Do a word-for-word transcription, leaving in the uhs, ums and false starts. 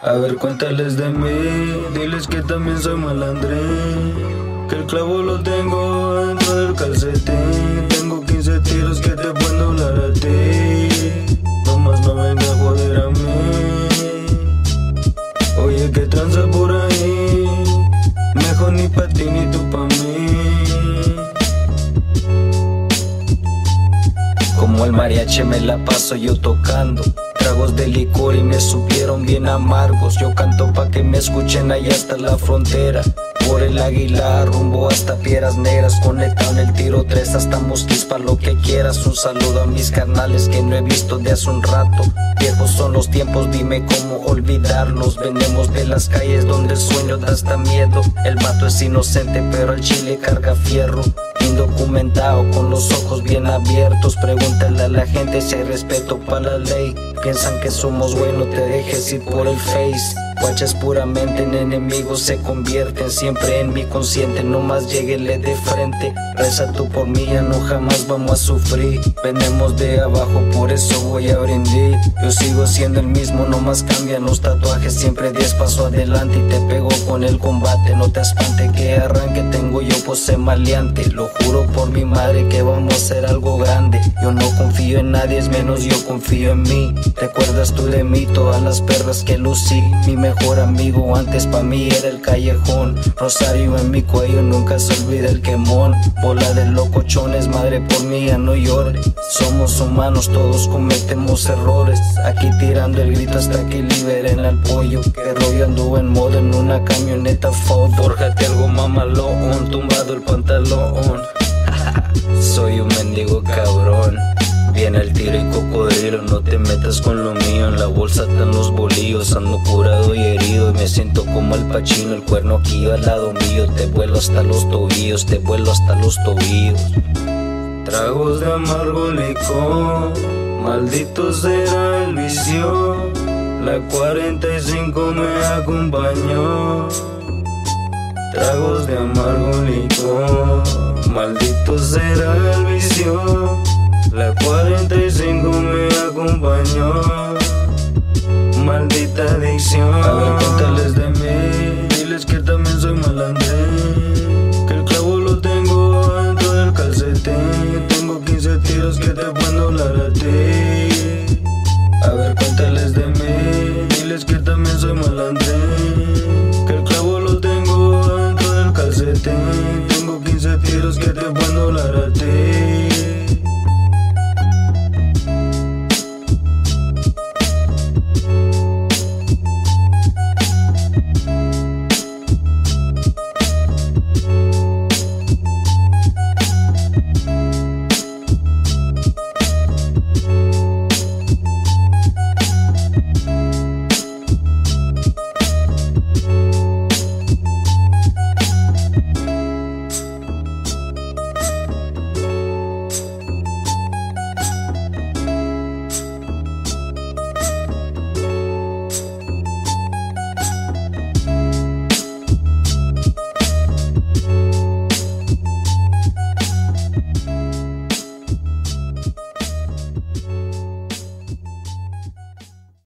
A ver, cuéntales de mí, diles que también soy malandrín, que el clavo lo tengo dentro del calcetín. Tengo quince tiros que te pueden doblar a ti, nomás no venga a joder a mí. Oye, que tranza por ahí, mejor ni pa' ti ni tú pa' mí. Como el mariachi me la paso yo tocando, tragos de licor y me supieron bien amargos. Yo canto pa' que me escuchen allá hasta la frontera, por el Aguilar rumbo hasta Piedras Negras, conectado en el tiro tres hasta Mosquis, pa' lo que quieras. Un saludo a mis carnales que no he visto de hace un rato. Viejos son los tiempos, dime cómo olvidarlos. Venimos de las calles donde el sueño da hasta miedo. El vato es inocente pero el chile carga fierro. Indocumentado con los ojos bien abiertos, pregúntale a la gente si hay respeto para la ley. Piensan que somos buenos, te dejes ir por el face. Guachas puramente en enemigos se convierten, siempre en mi consciente, no más lleguele de frente. Reza tú por mí, ya no jamás vamos a sufrir. Venimos de abajo, por eso voy a brindar. Yo sigo siendo el mismo, no más cambian los tatuajes, siempre diez pasos adelante y te pego con el combate. No te espante que arranque, tengo yo pose maleante. Lo juro por mi madre que vamos a hacer algo grande. Yo no confío en nadie, es menos yo confío en mí. ¿Te acuerdas tú de mí? Todas las perras que lucí. Mi mejor amigo antes pa' mí era el callejón. Rosario en mi cuello, nunca se olvida el quemón. Bola de locochones, madre por mí ya no llore. Somos humanos, todos cometemos errores. Aquí tirando el grito hasta que liberen al pollo. Que rollo anduvo en moda en una camioneta Ford. Fórjate algo mamalón, tumbado el pantalón. Soy un mendigo cabrón. Viene el tiro y cocodrilo, no te metas con lo mío. En la bolsa están los bolillos, ando curado y herido. Y me siento como el Pachino, el cuerno aquí al lado mío. Te vuelo hasta los tobillos, te vuelo hasta los tobillos. Tragos de amargo licor, maldito será el vicio. La cuarenta y cinco me acompañó. Tragos de amargo licor, maldito será el vicio. La cuarenta y cinco me acompañó, maldita adicción. A ver, cuéntales de mí, diles que también soy malandrín, que el clavo lo tengo dentro del calcetín. Tengo quince tiros que te pueden